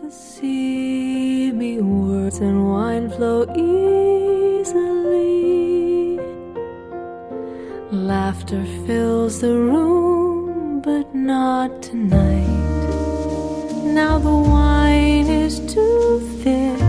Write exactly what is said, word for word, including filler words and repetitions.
to see me. Words and wine flow easily. Laughter fills the room, but not tonight. Now the wine is too thick.